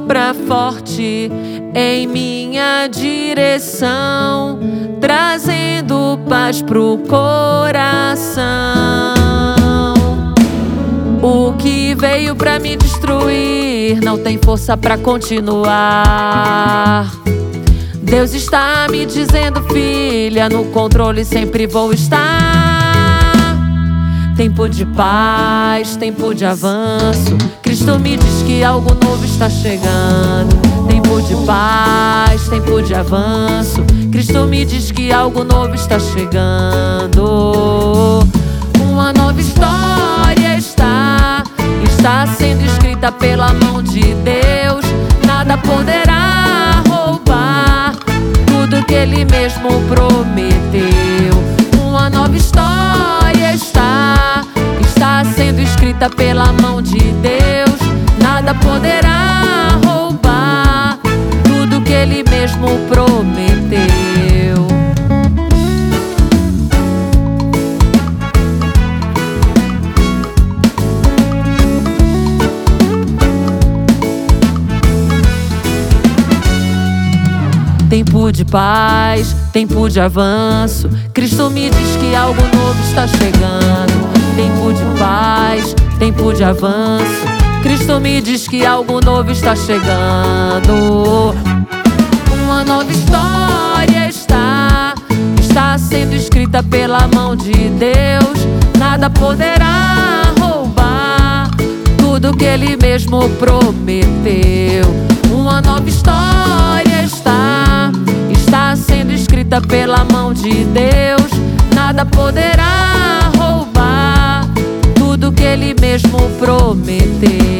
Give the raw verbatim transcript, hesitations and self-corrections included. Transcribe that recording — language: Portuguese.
sopra forte em minha direção, trazendo paz pro coração. O que veio pra me destruir não tem força pra continuar. Deus está me dizendo, filha, no controle sempre vou estar. Tempo de paz, tempo de avanço. Cristo me diz que algo novo está chegando. Tempo de paz, tempo de avanço. Cristo me diz que algo novo está chegando. Uma nova história está, está sendo escrita pela mão de Deus. Nada poderá roubar tudo que Ele mesmo prometeu. Uma nova história está, está sendo escrita pela mão de Deus. Nada poderá roubar tudo que Ele mesmo prometeu. Tempo de paz, tempo de avanço. Cristo me diz que algo novo está chegando. Tempo de paz, tempo de avanço. Cristo me diz que algo novo está chegando. Uma nova história está, está sendo escrita pela mão de Deus. Nada poderá roubar tudo que Ele mesmo prometeu. Uma nova história está, está sendo escrita pela mão de Deus. Nada poderá roubar tudo que Ele mesmo prometeu.